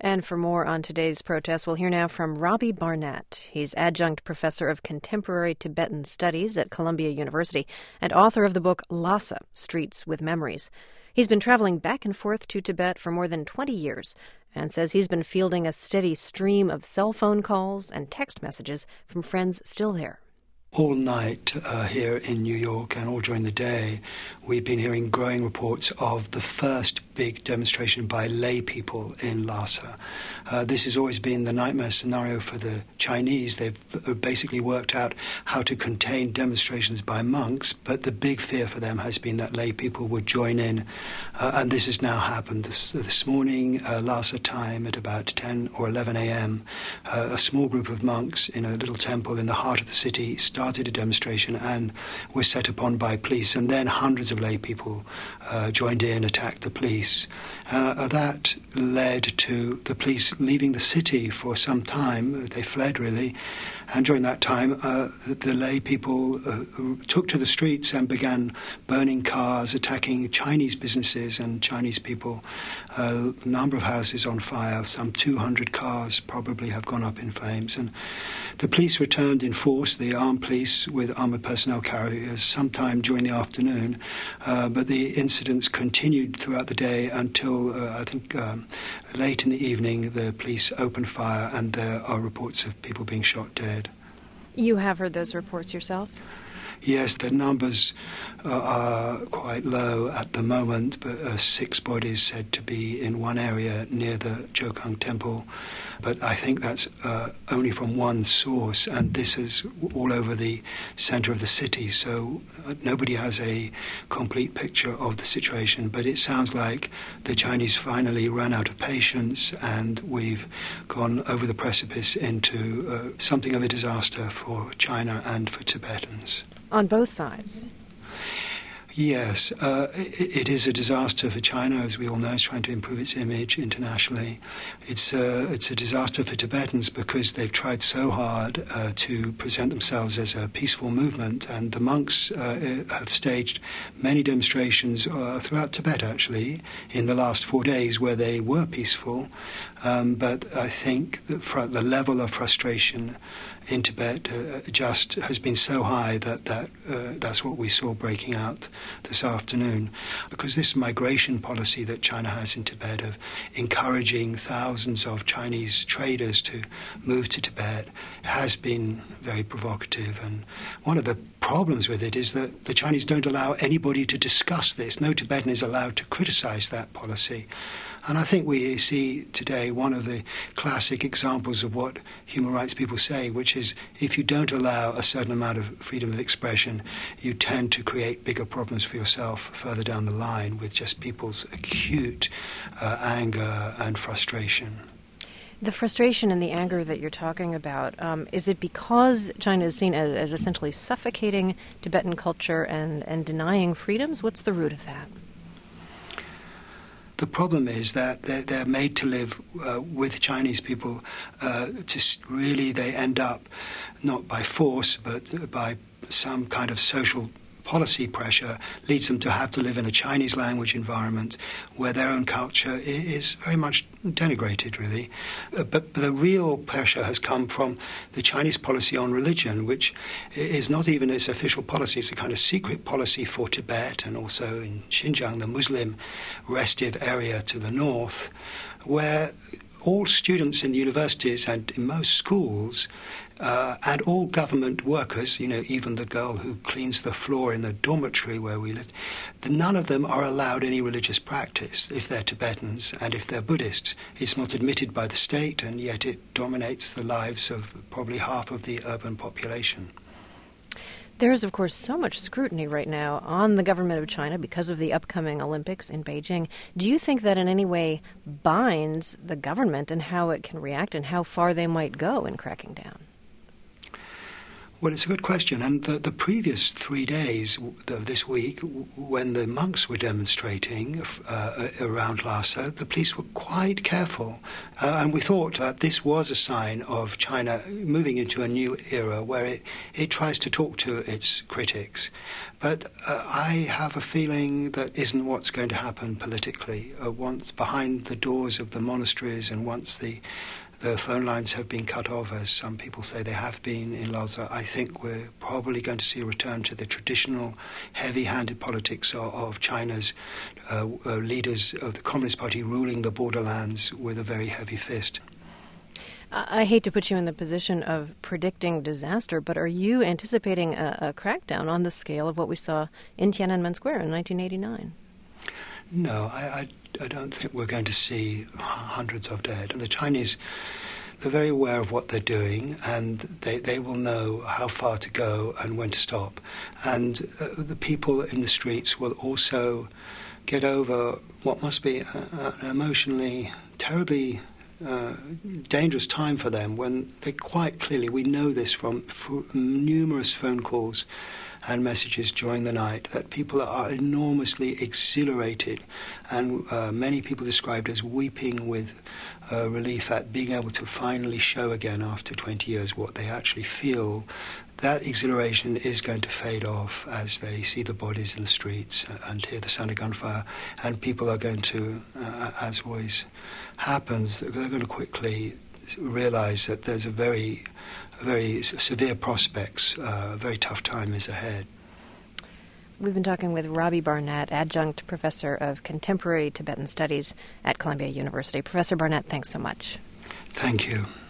And for more on today's protest, we'll hear now from Robbie Barnett. He's adjunct professor of contemporary Tibetan studies at Columbia University and author of the book Lhasa, Streets with Memories. He's been traveling back and forth to Tibet for more than 20 years and says he's been fielding a steady stream of cell phone calls and text messages from friends still there. All night here in New York and all during the day, we've been hearing growing reports of the first big demonstration by lay people in Lhasa. This has always been the nightmare scenario for the Chinese. They've basically worked out how to contain demonstrations by monks, but the big fear for them has been that lay people would join in. And this has now happened this morning, Lhasa time at about 10 or 11 a.m. A small group of monks in a little temple in the heart of the city started a demonstration and were set upon by police, and then hundreds of lay people joined in, attacked the police. That led to the police leaving the city for some time. They fled, really. And during that time, the lay people took to the streets and began burning cars, attacking Chinese businesses and Chinese people. A number of houses on fire, some 200 cars probably have gone up in flames. And the police returned in force, the armed police with armoured personnel carriers, sometime during the afternoon. But the incidents continued throughout the day until, I think, late in the evening, the police opened fire, and there are reports of people being shot dead. You have heard those reports yourself? Yes, the numbers are quite low at the moment, but 6 bodies said to be in one area near the Jokang Temple. But I think that's only from one source, and this is all over the center of the city, so nobody has a complete picture of the situation. But it sounds like the Chinese finally ran out of patience, and we've gone over the precipice into something of a disaster for China and for Tibetans. On both sides? Yes, it is a disaster for China, as we all know. It's trying to improve its image internationally. It's a disaster for Tibetans because they've tried so hard to present themselves as a peaceful movement, and the monks have staged many demonstrations throughout Tibet, actually, in the last 4 days where they were peaceful. But I think that the level of frustration in Tibet just has been so high that's what we saw breaking out this afternoon. Because this migration policy that China has in Tibet of encouraging thousands of Chinese traders to move to Tibet has been very provocative. And one of the problems with it is that the Chinese don't allow anybody to discuss this. No Tibetan is allowed to criticize that policy. And I think we see today one of the classic examples of what human rights people say, which is if you don't allow a certain amount of freedom of expression, you tend to create bigger problems for yourself further down the line with just people's acute anger and frustration. The frustration and the anger that you're talking about, is it because China is seen as essentially suffocating Tibetan culture and denying freedoms? What's the root of that? The problem is that they're made to live with Chinese people. They end up not by force, but by some kind of social policy pressure leads them to have to live in a Chinese language environment where their own culture is very much denigrated, really. But the real pressure has come from the Chinese policy on religion, which is not even its official policy. It's a kind of secret policy for Tibet and also in Xinjiang, the Muslim restive area to the north, where all students in the universities and in most schools and all government workers, even the girl who cleans the floor in the dormitory where we lived, none of them are allowed any religious practice if they're Tibetans and if they're Buddhists. It's not admitted by the state, and yet it dominates the lives of probably half of the urban population. There is, of course, so much scrutiny right now on the government of China because of the upcoming Olympics in Beijing. Do you think that in any way binds the government and how it can react and how far they might go in cracking down? Well, it's a good question. And the previous 3 days of this week, when the monks were demonstrating around Lhasa, the police were quite careful. And we thought that this was a sign of China moving into a new era where it tries to talk to its critics. But I have a feeling that isn't what's going to happen politically. Once behind the doors of the monasteries and once the phone lines have been cut off, as some people say they have been in Lhasa, I think we're probably going to see a return to the traditional heavy-handed politics of China's leaders of the Communist Party ruling the borderlands with a very heavy fist. I hate to put you in the position of predicting disaster, but are you anticipating a crackdown on the scale of what we saw in Tiananmen Square in 1989? No, I don't think we're going to see hundreds of dead. And the Chinese, they're very aware of what they're doing, and they will know how far to go and when to stop. And the people in the streets will also get over what must be an emotionally terribly dangerous time for them when they quite clearly, we know this from numerous phone calls and messages during the night, that people are enormously exhilarated, and many people described as weeping with relief at being able to finally show again after 20 years what they actually feel. That exhilaration is going to fade off as they see the bodies in the streets and hear the sound of gunfire, and people are going to, as always happens, they're going to quickly realize that there's a very severe prospects, a very tough time is ahead. We've been talking with Robbie Barnett, adjunct professor of contemporary Tibetan studies at Columbia University. Professor Barnett, thanks so much. Thank you.